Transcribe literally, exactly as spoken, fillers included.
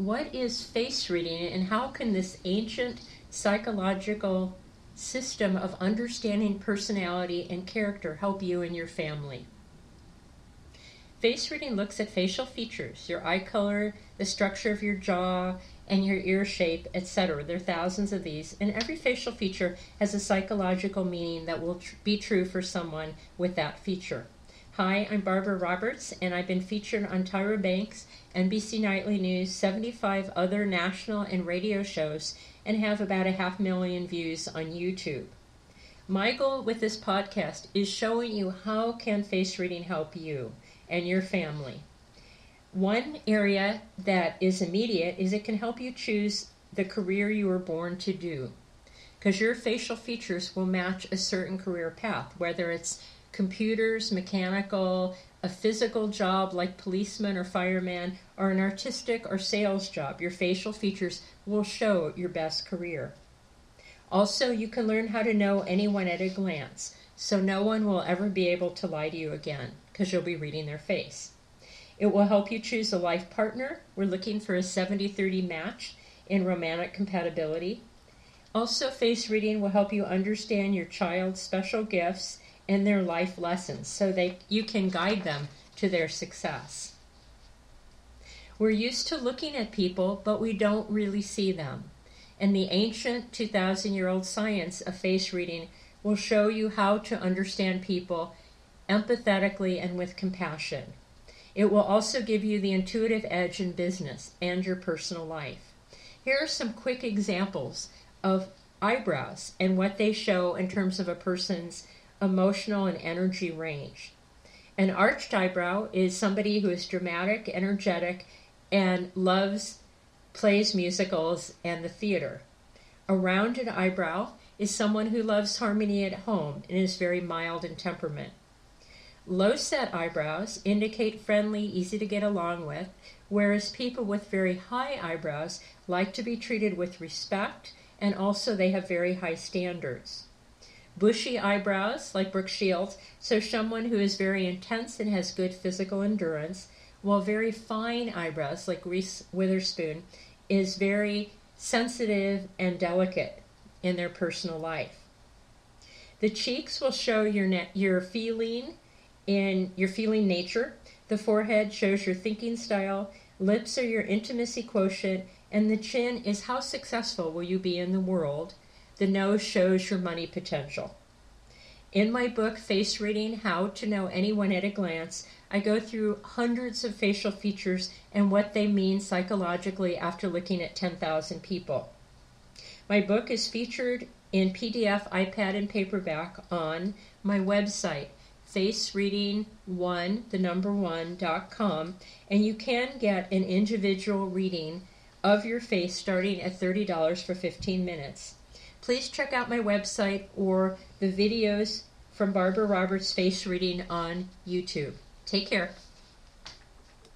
what is face reading and how can this ancient psychological system of understanding personality and character help you and your family? Face reading looks at facial features, your eye color, the structure of your jaw, and your ear shape, et cetera. There are thousands of these, and every facial feature has a psychological meaning that will tr- be true for someone with that feature. Hi, I'm Barbara Roberts, and I've been featured on Tyra Banks, N B C Nightly News, seventy-five other national and radio shows, and have about a half million views on YouTube. My goal with this podcast is showing you how can face reading help you and your family. One area that is immediate is it can help you choose the career you were born to do, because your facial features will match a certain career path, whether it's computers, mechanical, a physical job like policeman or fireman, or an artistic or sales job. Your facial features will show your best career. Also, you can learn how to know anyone at a glance, so no one will ever be able to lie to you again, because you'll be reading their face. It will help you choose a life partner. We're looking for a seventy thirty match in romantic compatibility. Also, face reading will help you understand your child's special gifts and their life lessons so they you can guide them to their success. We're used to looking at people, but we don't really see them. And the ancient two thousand year old science of face reading will show you how to understand people empathetically and with compassion. It will also give you the intuitive edge in business and your personal life. Here are some quick examples of eyebrows and what they show in terms of a person's emotional and energy range. An arched eyebrow is somebody who is dramatic, energetic, and loves, plays musicals and the theater. A rounded eyebrow is someone who loves harmony at home and is very mild in temperament. Low-set eyebrows indicate friendly, easy to get along with, whereas people with very high eyebrows like to be treated with respect, and also they have very high standards. Bushy eyebrows, like Brooke Shields, so someone who is very intense and has good physical endurance, while very fine eyebrows, like Reese Witherspoon, is very sensitive and delicate in their personal life. The cheeks will show your ne- your feeling in your feeling nature. The forehead shows your thinking style. Lips are your intimacy quotient, and the chin is how successful will you be in the world. The nose shows your money potential. In my book, Face Reading, How to Know Anyone at a Glance, I go through hundreds of facial features and what they mean psychologically after looking at ten thousand people. My book is featured in P D F, iPad, and paperback on my website, face reading one, the number one, dot com, and you can get an individual reading of your face starting at thirty dollars for fifteen minutes. Please check out my website or the videos from Barbara Roberts Face Reading on YouTube. Take care.